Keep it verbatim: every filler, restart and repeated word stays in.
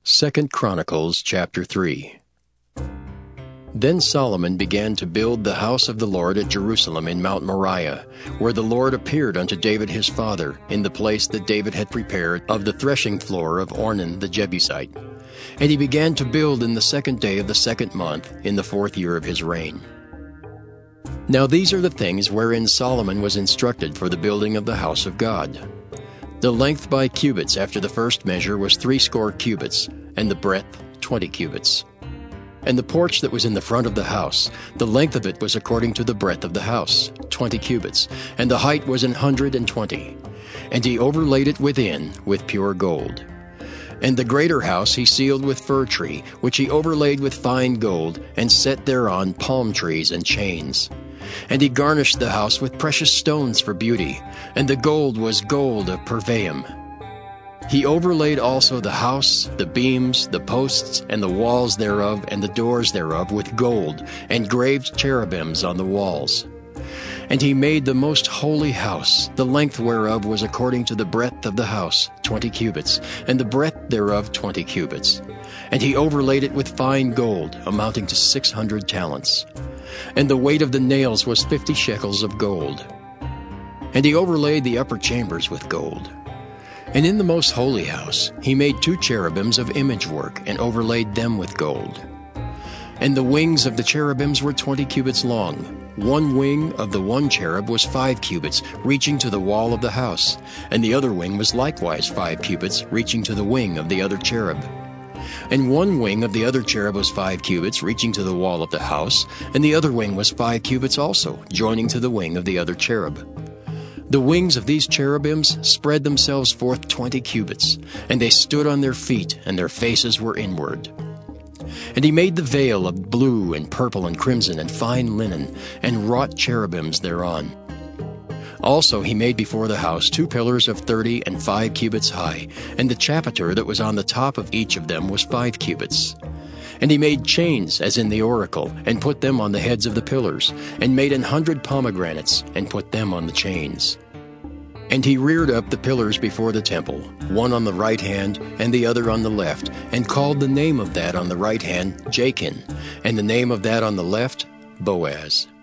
Second Chronicles chapter three. Then Solomon began to build the house of the Lord at Jerusalem in Mount Moriah, where the Lord appeared unto David his father, in the place that David had prepared of the threshing floor of Ornan the Jebusite. And he began to build in the second day of the second month, in the fourth year of his reign. Now these are the things wherein Solomon was instructed for the building of the house of God. The length by cubits after the first measure was threescore cubits, and the breadth twenty cubits. And the porch that was in the front of the house, the length of it was according to the breadth of the house, twenty cubits, and the height was an hundred and twenty. And he overlaid it within with pure gold. And the greater house he sealed with fir tree, which he overlaid with fine gold, and set thereon palm trees and chains. And he garnished the house with precious stones for beauty, and the gold was gold of Purvaim. He overlaid also the house, the beams, the posts, and the walls thereof, and the doors thereof with gold, and graved cherubims on the walls. And he made the most holy house, the length whereof was according to the breadth of the house, twenty cubits, and the breadth thereof twenty cubits. And he overlaid it with fine gold, amounting to six hundred talents. And the weight of the nails was fifty shekels of gold. And he overlaid the upper chambers with gold. And in the most holy house he made two cherubims of image work, and overlaid them with gold. And the wings of the cherubims were twenty cubits long. One wing of the one cherub was five cubits, reaching to the wall of the house, and the other wing was likewise five cubits, reaching to the wing of the other cherub. And one wing of the other cherub was five cubits, reaching to the wall of the house, and the other wing was five cubits also, joining to the wing of the other cherub. The wings of these cherubims spread themselves forth twenty cubits, and they stood on their feet, and their faces were inward. And he made the veil of blue and purple and crimson and fine linen, and wrought cherubims thereon. Also he made before the house two pillars of thirty and five cubits high, and the chapiter that was on the top of each of them was five cubits. And he made chains as in the oracle, and put them on the heads of the pillars, and made an hundred pomegranates, and put them on the chains. And he reared up the pillars before the temple, one on the right hand, and the other on the left, and called the name of that on the right hand Jachin, and the name of that on the left Boaz.